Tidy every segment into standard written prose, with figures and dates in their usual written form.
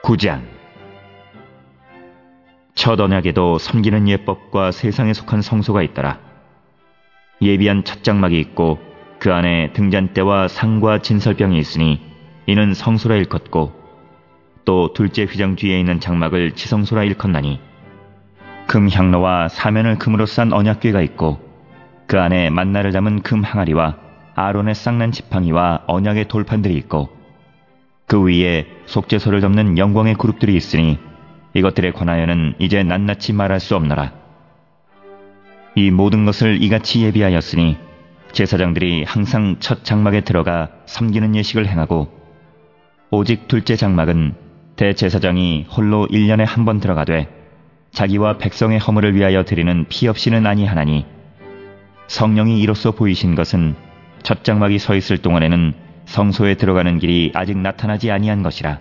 9장. 첫 언약에도 섬기는 예법과 세상에 속한 성소가 있더라. 예비한 첫 장막이 있고 그 안에 등잔대와 상과 진설병이 있으니 이는 성소라 일컫고, 또 둘째 휘장 뒤에 있는 장막을 지성소라 일컫나니, 금 향로와 사면을 금으로 싼 언약궤가 있고 그 안에 만나를 담은 금 항아리와 아론의 쌍난 지팡이와 언약의 돌판들이 있고, 그 위에 속죄소를 덮는 영광의 그룹들이 있으니 이것들에 관하여는 이제 낱낱이 말할 수 없노라. 이 모든 것을 이같이 예비하였으니 제사장들이 항상 첫 장막에 들어가 섬기는 예식을 행하고, 오직 둘째 장막은 대제사장이 홀로 1년에 한 번 들어가되 자기와 백성의 허물을 위하여 드리는 피 없이는 아니하나니, 성령이 이로써 보이신 것은 첫 장막이 서 있을 동안에는 성소에 들어가는 길이 아직 나타나지 아니한 것이라.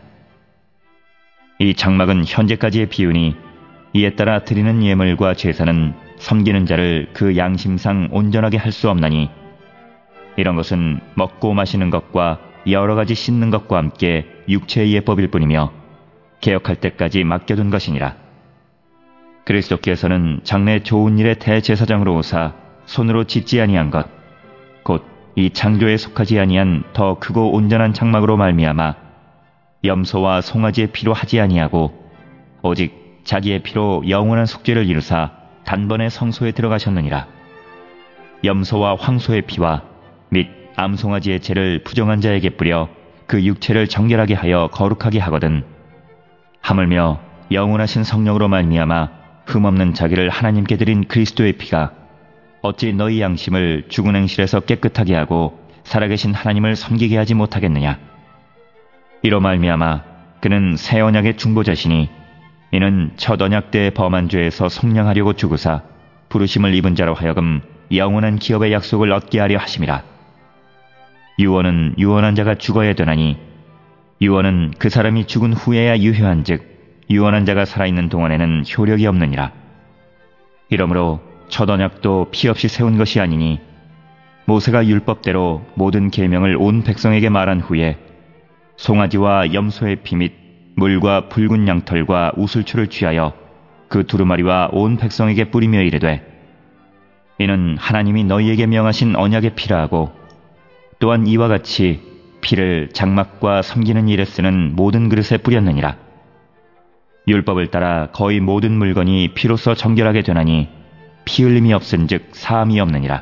이 장막은 현재까지의 비유니 이에 따라 드리는 예물과 제사는 섬기는 자를 그 양심상 온전하게 할 수 없나니, 이런 것은 먹고 마시는 것과 여러 가지 씻는 것과 함께 육체의 예법일 뿐이며 개혁할 때까지 맡겨둔 것이니라. 그리스도께서는 장래 좋은 일의 대제사장으로 오사 손으로 짓지 아니한 것, 곧 이 창조에 속하지 아니한 더 크고 온전한 장막으로 말미암아 염소와 송아지의 피로 하지 아니하고 오직 자기의 피로 영원한 속죄를 이루사 단번에 성소에 들어가셨느니라. 염소와 황소의 피와 및 암송아지의 죄를 부정한 자에게 뿌려 그 육체를 정결하게 하여 거룩하게 하거든, 하물며 영원하신 성령으로 말미암아 흠없는 자기를 하나님께 드린 그리스도의 피가 어찌 너희 양심을 죽은 행실에서 깨끗하게 하고 살아계신 하나님을 섬기게 하지 못하겠느냐. 이로 말미암아 그는 새 언약의 중보자시니, 이는 첫 언약 때의 범한 죄에서 속량하려고 죽으사 부르심을 입은 자로 하여금 영원한 기업의 약속을 얻게 하려 하심이라. 유언은 유언한 자가 죽어야 되나니, 유언은 그 사람이 죽은 후에야 유효한즉 유언한 자가 살아있는 동안에는 효력이 없느니라. 이러므로 첫 언약도 피 없이 세운 것이 아니니, 모세가 율법대로 모든 계명을 온 백성에게 말한 후에 송아지와 염소의 피 및 물과 붉은 양털과 우슬초를 취하여 그 두루마리와 온 백성에게 뿌리며 이르되, 이는 하나님이 너희에게 명하신 언약의 피라 하고, 또한 이와 같이 피를 장막과 섬기는 일에 쓰는 모든 그릇에 뿌렸느니라. 율법을 따라 거의 모든 물건이 피로써 정결하게 되나니 피 흘림이 없은즉 사함이 없느니라.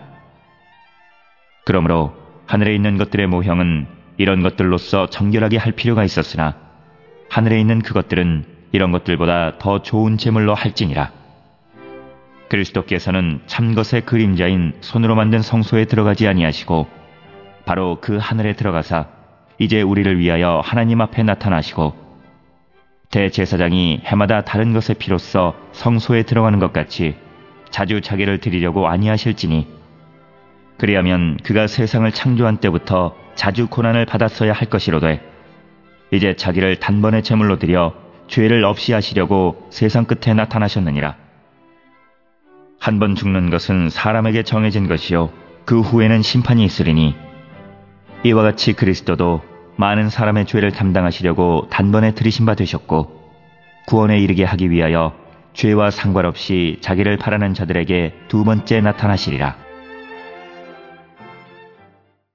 그러므로 하늘에 있는 것들의 모형은 이런 것들로서 정결하게 할 필요가 있었으나 하늘에 있는 그것들은 이런 것들보다 더 좋은 제물로 할지니라. 그리스도께서는 참것의 그림자인 손으로 만든 성소에 들어가지 아니하시고 바로 그 하늘에 들어가사 이제 우리를 위하여 하나님 앞에 나타나시고, 대제사장이 해마다 다른 것의 피로써 성소에 들어가는 것 같이 자주 자기를 드리려고 아니하실지니, 그리하면 그가 세상을 창조한 때부터 자주 고난을 받았어야 할 것이로되 이제 자기를 단번에 제물로 드려 죄를 없이 하시려고 세상 끝에 나타나셨느니라. 한 번 죽는 것은 사람에게 정해진 것이요 그 후에는 심판이 있으리니, 이와 같이 그리스도도 많은 사람의 죄를 담당하시려고 단번에 들이신 바 되셨고, 구원에 이르게 하기 위하여 죄와 상관없이 자기를 바라는 자들에게 두 번째 나타나시리라.